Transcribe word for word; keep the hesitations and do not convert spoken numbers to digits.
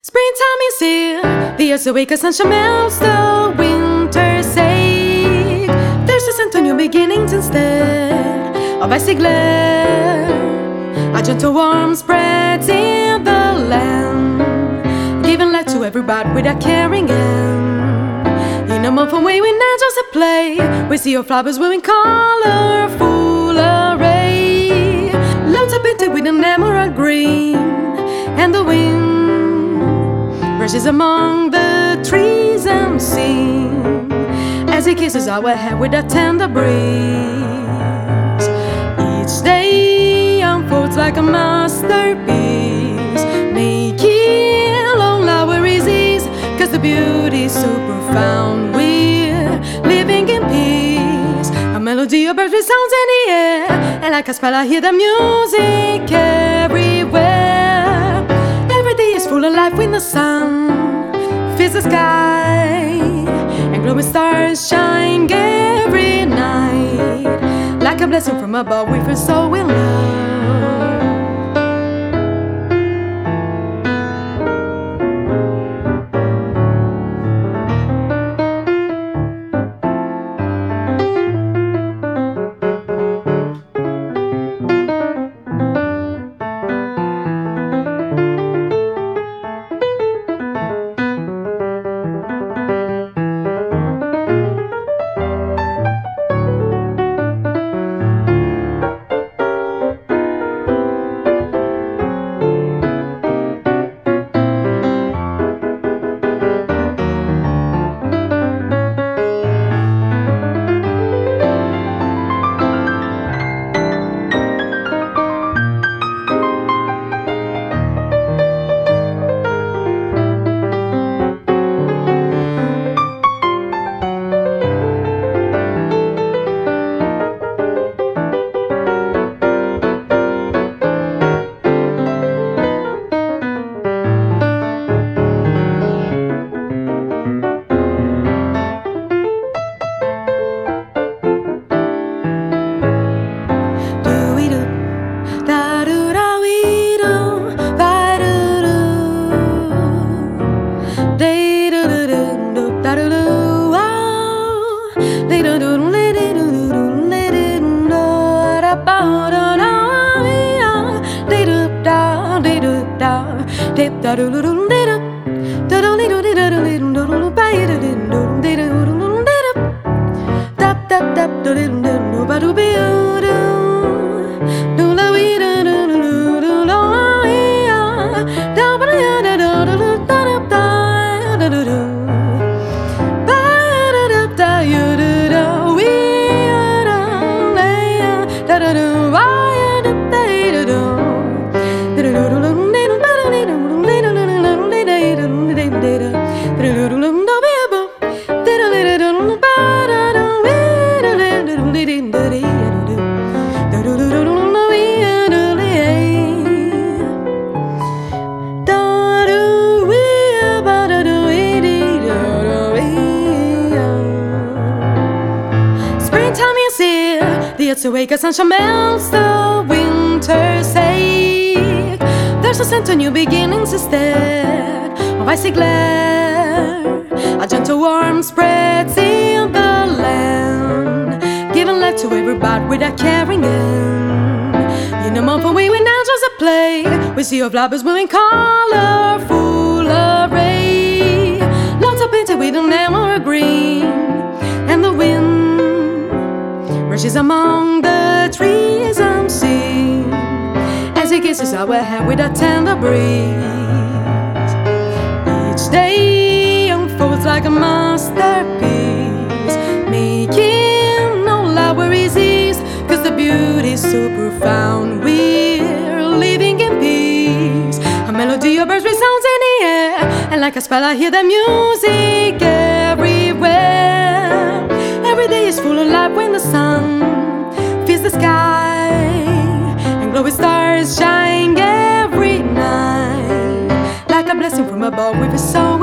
Springtime is here, the earth's awake, sunshine melts the winter's ache. There's a scent of new beginnings instead of icy glare. A gentle warmth spreads in the land, giving light to every bud without caring end. In a month away when angels at play, we see your flowers blooming colorful array. Lawns are painted with an emerald green, and the wind brushes among the trees and sing as he kisses our hair with a tender breeze. Each day unfolds like a masterpiece, making long our easy, cause the beauty is so profound. We're living in peace, a melody of birds resounds in the air, and like a spell I hear the music everywhere. Every day is full of life when the sun fills the sky, and glowing stars shine every night. Like a blessing from above, we feel so in love. It's awake, a sunshine melts the winter's ache. There's a scent of new beginnings instead of icy glare. A gentle warmth spreads in the land, giving life to every bud without caring end. In a month away when angels at play, we see your flowers blooming colorful array. Lawns are painted with an emerald green, and the wind brushes among the trees and sing as he kisses our hair with a tender breeze. Each day unfolds like a masterpiece, making all our easy, cause the beauty is so profound. We're living in peace, a melody of birds resounds in the air, and like a spell I hear the music everywhere. Every day is full of life when the sun fills the sky, and glowing stars shine every night. Like a blessing from above, we feel so